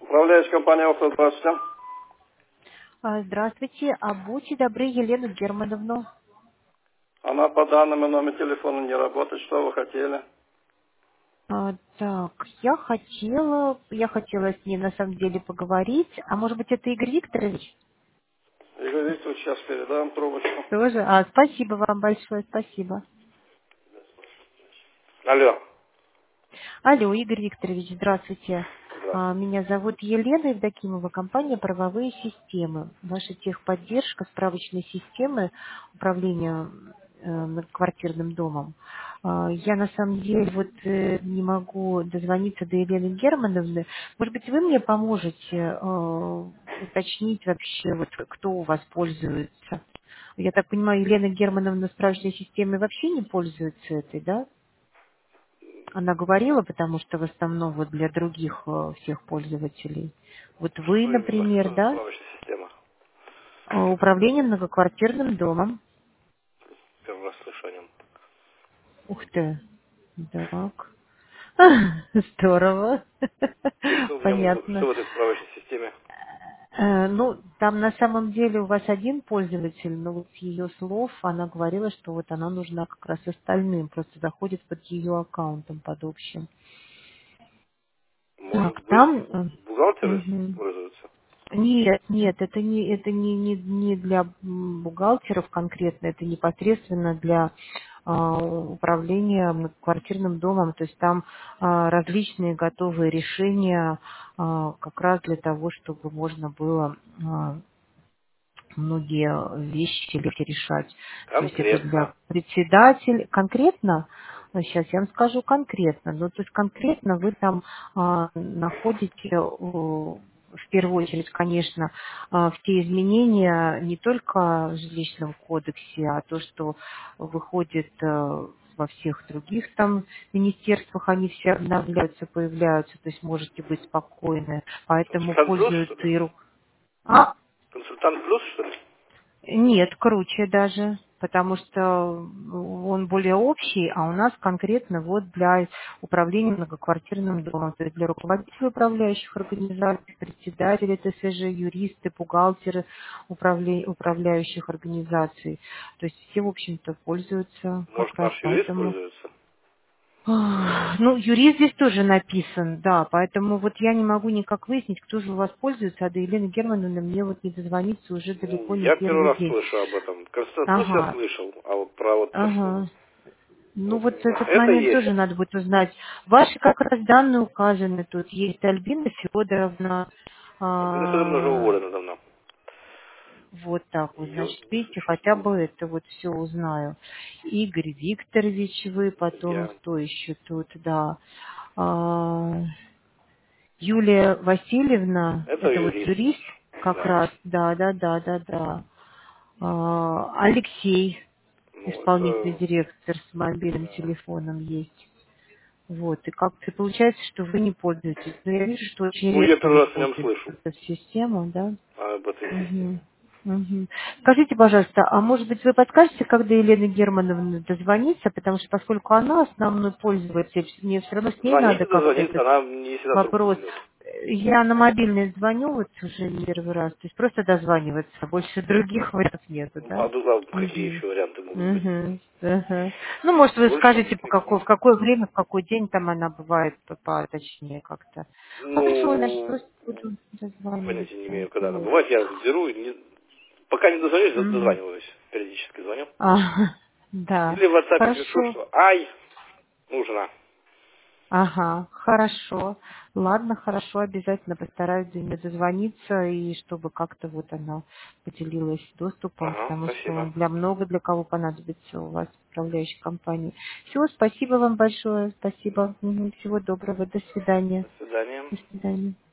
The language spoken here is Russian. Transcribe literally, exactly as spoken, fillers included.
Управляющая компания «Опыт», здравствуйте. А, Здравствуйте, а будьте добры, Елену Германовну. Она по данному номеру телефона не работает. Что вы хотели? А, так, я хотела, я хотела с ней на самом деле поговорить. А может быть, это Игорь Викторович? Игорь Викторович, сейчас передам трубочку. Тоже. А, спасибо вам большое, спасибо. Алло. Алло, Игорь Викторович, здравствуйте. А, Здравствуйте. Меня зовут Елена Евдокимова, компания «Правовые системы». Ваша техподдержка справочной системы управления э, многоквартирным домом. А, Я на самом деле вот э, не могу дозвониться до Елены Германовны. Может быть, вы мне поможете э, уточнить вообще, вот, кто у вас пользуется? Я так понимаю, Елена Германовна справочной системой вообще не пользуется этой, да? Она говорила, потому что в основном вот для других э, всех пользователей. Вот вы, Что именно? например, Что за да, справочная система? э, управление многоквартирным домом. Первый раз слышу о нем. Ух ты. Так. Здорово. И что в нем, что Понятно. в этой справочной системе? Э, Ну, там на самом деле у вас один пользователь, но вот с ее слов она говорила, что вот она нужна как раз остальным, просто заходит под ее аккаунтом под общим. Может Так, быть, там... э, бухгалтеры мгм. пользуются? Нет, нет, это не это не, не, не для м, бухгалтеров конкретно, это непосредственно для а, управления многоквартирным домом. То есть там а, различные готовые решения а, как раз для того, чтобы можно было а, многие вещи легче решать. То есть это для Конкретно. председателя конкретно, сейчас я вам скажу конкретно, ну то есть конкретно вы там а, находите э, в первую очередь, конечно, а, все изменения не только в жилищном кодексе, а то, что выходит э, во всех других там министерствах, они все обновляются, появляются, то есть можете быть спокойны. Поэтому Консультант плюс, что пользуются ли? и ру- А, Консультант плюс, что ли? нет, круче даже, потому что он более общий, а у нас конкретно вот для управления многоквартирным домом, то есть для руководителей управляющих организаций, председателей ТСЖ, юристы, бухгалтеры управля- управляющих организаций. То есть все, в общем-то, пользуются как Может, раз наш юрист поэтому. пользуется? Ах, Ну, юрист здесь тоже написан, да, поэтому вот я не могу никак выяснить, кто же у вас пользуется, а до Елены Германовны мне вот не дозвониться уже Ну, далеко не я первый первый раз день. слышу об этом. Консультант плюс я Ага, слышал, а вот про вот то, что... ага. Ну, Вот вот именно этот это момент тоже есть. надо будет узнать. Ваши как раз данные указаны тут. Есть Альбина Федоровна. Альбина Федоровна уже а, уволена давно. вот так вот, Ее значит, не видите, хотя существует. бы это вот все узнаю. Игорь Викторович вы, Это потом я. кто еще тут, да. А, Юлия Васильевна, Это это вот юрист юрист наш. как Да. раз, да, да, да, да, да. А, Алексей, Ну, исполнительный это... директор с мобильным Да. телефоном есть. Вот, и как-то получается, что вы не пользуетесь. Но я вижу, что очень Ну, я редко первый вы раз о нем пользуетесь слышу. этой системой, да? Об этой Угу. системе. Угу. Скажите, пожалуйста, а может быть вы подскажете, когда Елена Германовна дозвонится, потому что поскольку она основной пользователь, мне все равно с ней надо Звоните, как-то дозвонится, этот она не всегда трубку вопрос. берет. Я на мобильный звоню вот уже не первый раз, то есть просто дозваниваться, больше других вариантов нету, Ну, да? а тут, а какие Угу. еще варианты могут быть? Угу. Ага. Ну, может, вы Больше скажете, по никаких какой, нет. в какое время, в какой день там она бывает, по- поточнее как-то. Хорошо, значит, Ну, просто буду понятия не дозваниваться. имею, когда она Вот. бывает. Я беру, и не... пока не дозвонюсь, до- Мгм. дозваниваюсь. Периодически звоню. А, да, Или в WhatsApp пишу, хорошо. что ай, нужна. Ага, хорошо. Ладно, хорошо, обязательно постараюсь до нее дозвониться, и чтобы как-то вот она поделилась доступом, Ага, потому что спасибо. он для много для кого понадобится у вас в управляющей компании. Все, спасибо вам большое, спасибо. Мгм, всего доброго, до свидания. До свидания. До свидания.